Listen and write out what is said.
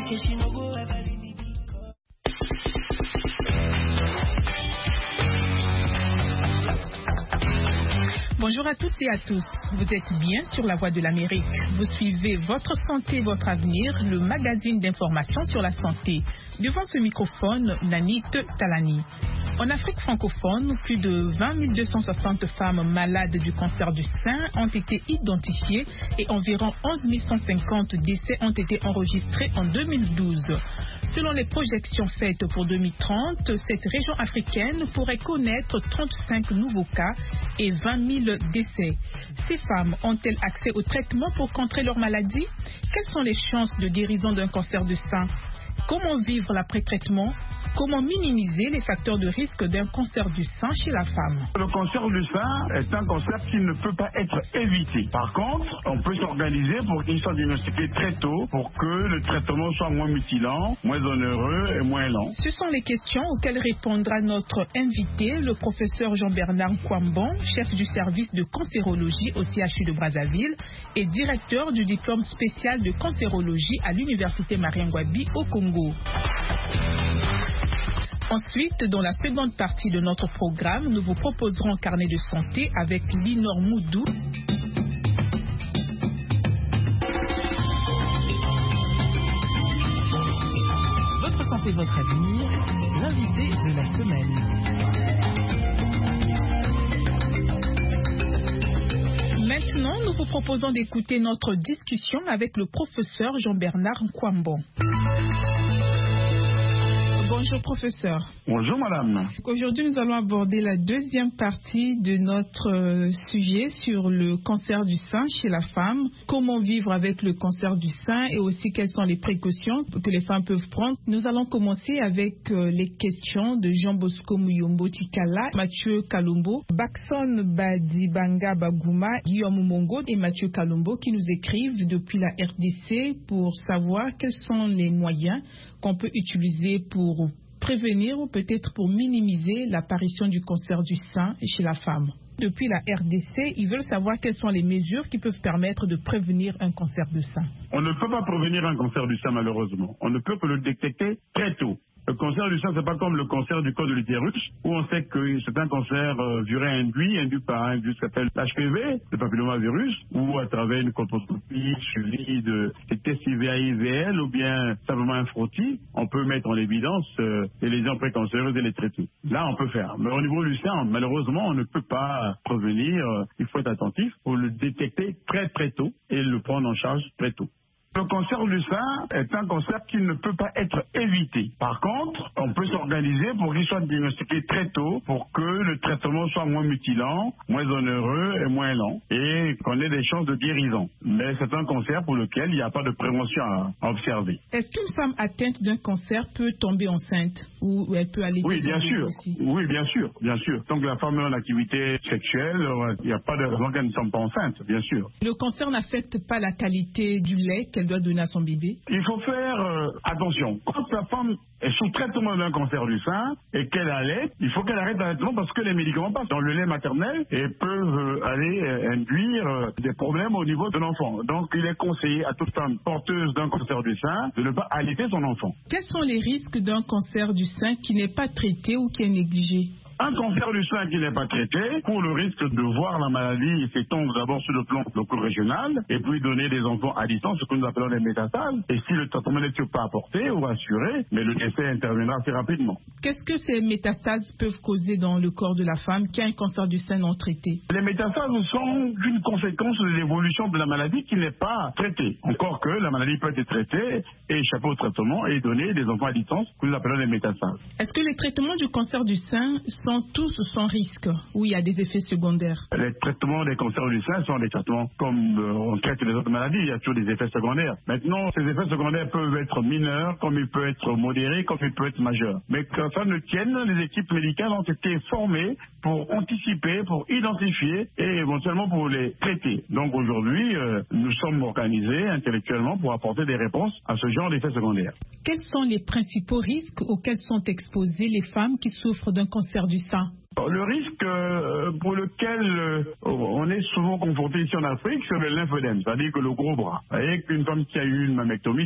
Bonjour à toutes et à tous. Vous êtes bien sur la Voix de l'Amérique. Vous suivez Votre Santé, Votre Avenir, le magazine d'information sur la santé. Devant ce microphone, Nanit Talani. En Afrique francophone, plus de 20 260 femmes malades du cancer du sein ont été identifiées et environ 11 150 décès ont été enregistrés en 2012. Selon les projections faites pour 2030, cette région africaine pourrait connaître 35 nouveaux cas et 20 000 décès. Ces femmes ont-elles accès au traitement pour contrer leur maladie? Quelles sont les chances de guérison d'un cancer du sein? Comment vivre l'après-traitement? Comment minimiser les facteurs de risque d'un cancer du sein chez la femme? Le cancer du sein est un cancer qui ne peut pas être évité. Par contre, on peut s'organiser pour qu'il soit diagnostiqué très tôt pour que le traitement soit moins mutilant, moins onéreux et moins lent. Ce sont les questions auxquelles répondra notre invité, le professeur Jean-Bernard Nkwambon, chef du service de cancérologie au CHU de Brazzaville et directeur du diplôme spécial de cancérologie à l'Université Mariangwabi au Congo. Ensuite, dans la seconde partie de notre programme, nous vous proposerons un carnet de santé avec Linor Moudou. Votre santé, votre avenir, l'invité de la semaine. Maintenant, nous vous proposons d'écouter notre discussion avec le professeur Jean-Bernard Nkwambon. Bonjour professeur. Bonjour madame. Aujourd'hui nous allons aborder la deuxième partie de notre sujet sur le cancer du sein chez la femme. Comment vivre avec le cancer du sein et aussi quelles sont les précautions que les femmes peuvent prendre. Nous allons commencer avec les questions de Jean Bosco Muyombo Tikala, Mathieu Kalumbo, Bakson Badibanga Bagouma, Guillaume Mongo et Mathieu Kalumbo qui nous écrivent depuis la RDC pour savoir quels sont les moyens qu'on peut utiliser pour prévenir ou peut-être pour minimiser l'apparition du cancer du sein chez la femme. Depuis la RDC, ils veulent savoir quelles sont les mesures qui peuvent permettre de prévenir un cancer du sein. On ne peut pas prévenir un cancer du sein malheureusement. On ne peut que le détecter très tôt. Le cancer du sein, c'est pas comme le cancer du col de l'utérus, où on sait que c'est un cancer induit par un virus qui s'appelle l'HPV, le papillomavirus, ou à travers une colposcopie suivie de tests IVA-IVL ou bien simplement un frottis, on peut mettre en évidence les lésions précancéreuses et les traiter. Là, on peut faire. Mais au niveau du sein, malheureusement, on ne peut pas prévenir. Il faut être attentif pour le détecter très très tôt et le prendre en charge très tôt. Le cancer du sein est un cancer qui ne peut pas être évité. Par contre, on peut s'organiser pour qu'il soit diagnostiqué très tôt pour que le traitement soit moins mutilant, moins onéreux et moins lent et qu'on ait des chances de guérison. Mais c'est un cancer pour lequel il n'y a pas de prévention à observer. Est-ce qu'une femme atteinte d'un cancer peut tomber enceinte ou elle peut aller Oui, bien sûr. Aussi? Oui, bien sûr, bien sûr. Tant que la femme est en activité sexuelle, il n'y a pas de raison qu'elle ne tombe pas enceinte, bien sûr. Le cancer n'affecte pas la qualité du lait qu'elle doit donner à son bébé? Il faut faire attention. Quand la femme est sous traitement d'un cancer du sein et qu'elle allait, il faut qu'elle arrête l'allaitement parce que les médicaments passent dans le lait maternel et peuvent aller induire des problèmes au niveau de l'enfant. Donc il est conseillé à toute femme porteuse d'un cancer du sein de ne pas allaiter son enfant. Quels sont les risques d'un cancer du sein qui n'est pas traité ou qui est négligé? Un cancer du sein qui n'est pas traité, pour le risque de voir la maladie s'étendre d'abord sur le plan local-régional et puis donner des enfants à distance, ce que nous appelons les métastases. Et si le traitement n'est pas apporté ou assuré, mais le décès interviendra assez rapidement. Qu'est-ce que ces métastases peuvent causer dans le corps de la femme qui a un cancer du sein non traité? Les métastases sont une conséquence de l'évolution de la maladie qui n'est pas traitée. Encore que la maladie peut être traitée et échapper au traitement et donner des enfants à distance, que nous appelons les métastases. Est-ce que les traitements du cancer du sein sont tous sans risque ou il y a des effets secondaires? Les traitements des cancers du sein sont des traitements comme on traite les autres maladies, il y a toujours des effets secondaires. Maintenant, ces effets secondaires peuvent être mineurs, comme ils peuvent être modérés, comme ils peuvent être majeurs. Mais que ça ne tienne, les équipes médicales ont été formées pour anticiper, pour identifier et éventuellement pour les traiter. Donc aujourd'hui, nous sommes organisés intellectuellement pour apporter des réponses à ce genre d'effets secondaires. Quels sont les principaux risques auxquels sont exposées les femmes qui souffrent d'un cancer du sein? Le risque pour lequel on est souvent confronté ici en Afrique, c'est le lymphœdème, c'est-à-dire que le gros bras. Vous voyez qu'une femme qui a eu une mammectomie,